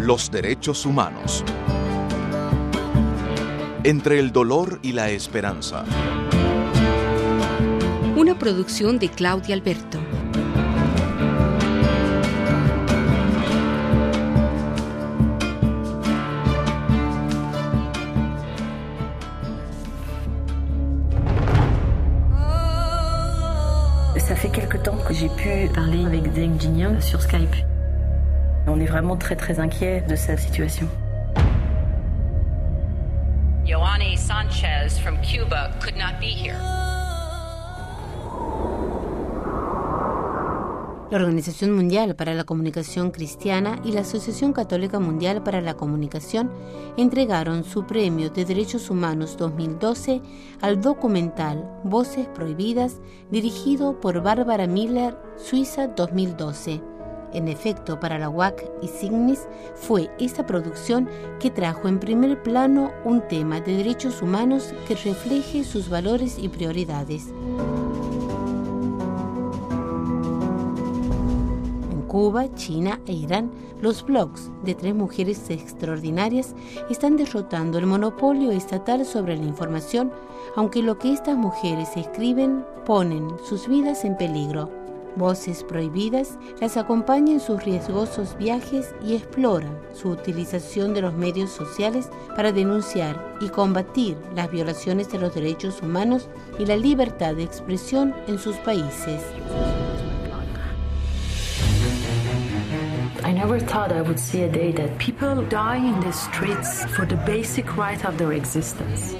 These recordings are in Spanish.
Los derechos humanos. Entre el dolor y la esperanza. Una producción de Claudia Alberto. Ça fait quelque temps que j'ai pu parler avec Deng Jingyang sur Skype. On est vraiment très très inquiet de sa situation. Joanny Sanchez from Cuba could not be here. La Organización Mundial para la Comunicación Cristiana y la Asociación Católica Mundial para la Comunicación entregaron su Premio de Derechos Humanos 2012 al documental Voces Prohibidas, dirigido por Bárbara Miller, Suiza 2012. En efecto, para la UAC y Signis fue esta producción que trajo en primer plano un tema de derechos humanos que refleje sus valores y prioridades. Cuba, China e Irán, los blogs de 3 mujeres extraordinarias están derrotando el monopolio estatal sobre la información, aunque lo que estas mujeres escriben ponen sus vidas en peligro. Voces Prohibidas las acompaña en sus riesgosos viajes y explora su utilización de los medios sociales para denunciar y combatir las violaciones de los derechos humanos y la libertad de expresión en sus países. I never thought I would see a day that people die in the streets for the basic right of their existence.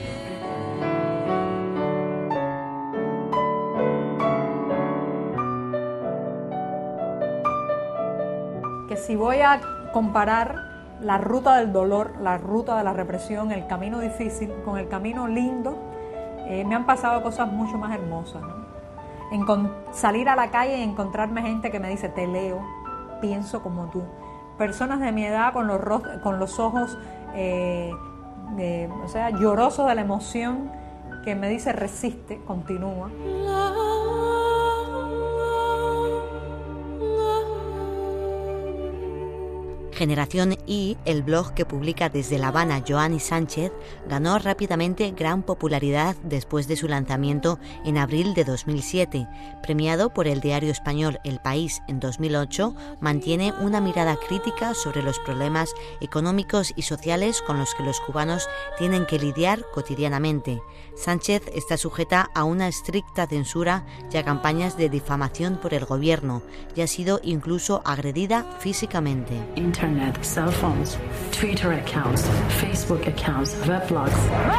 Que si voy a comparar la ruta del dolor, la ruta de la represión, el camino difícil con el camino lindo, me han pasado cosas mucho más hermosas, ¿no? Salir a la calle y encontrarme gente que me dice, te leo, pienso como tú. Personas de mi edad con los ojos llorosos de la emoción, que me dice resiste, continúa. Generación Y, el blog que publica desde La Habana Joanny Sánchez, ganó rápidamente gran popularidad después de su lanzamiento en abril de 2007. Premiado por el diario español El País en 2008, mantiene una mirada crítica sobre los problemas económicos y sociales con los que los cubanos tienen que lidiar cotidianamente. Sánchez está sujeta a una estricta censura y a campañas de difamación por el gobierno y ha sido incluso agredida físicamente. Internet, cell phones, Twitter accounts, Facebook accounts, weblogs.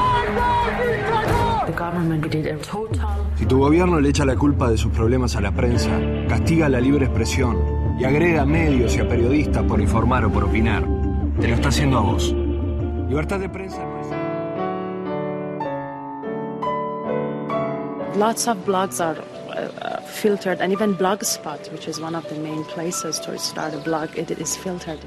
The government did a total... Si tu gobierno le echa la culpa de sus problemas a la prensa, castiga la libre expresión y agrega a medios y a periodistas por informar o por opinar, te lo está haciendo a vos. Libertad de prensa no es... Lots of blogs are filtered, and even Blogspot, which is one of the main places to start a blog, it is filtered.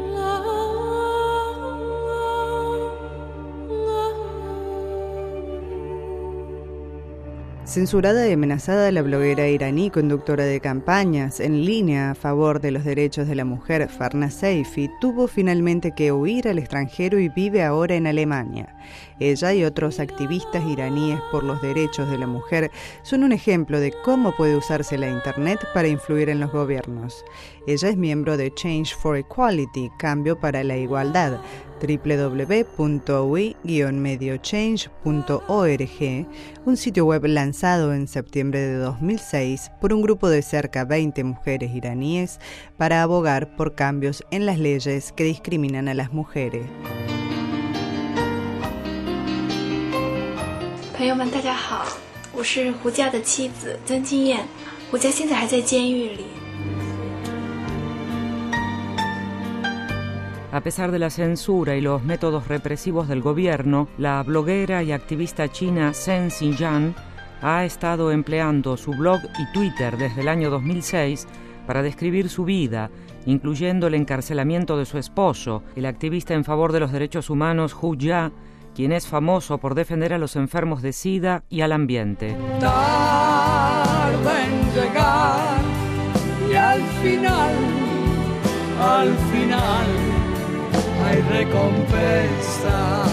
Censurada y amenazada, la bloguera iraní, conductora de campañas en línea a favor de los derechos de la mujer, Farnaz Seifi, tuvo finalmente que huir al extranjero y vive ahora en Alemania. Ella y otros activistas iraníes por los derechos de la mujer son un ejemplo de cómo puede usarse la Internet para influir en los gobiernos. Ella es miembro de Change for Equality, Cambio para la Igualdad, www.ui-mediochange.org, un sitio web lanzado en septiembre de 2006 por un grupo de cerca 20 mujeres iraníes para abogar por cambios en las leyes que discriminan a las mujeres. 朋友们，大家好，我是胡家的妻子曾金燕，胡家现在还在监狱里。 A pesar de la censura y los métodos represivos del gobierno, la bloguera y activista china Zhen Xinjiang ha estado empleando su blog y Twitter desde el año 2006 para describir su vida, incluyendo el encarcelamiento de su esposo, el activista en favor de los derechos humanos Hu Jia, quien es famoso por defender a los enfermos de SIDA y al ambiente. Tarda en llegar y al final recompensa.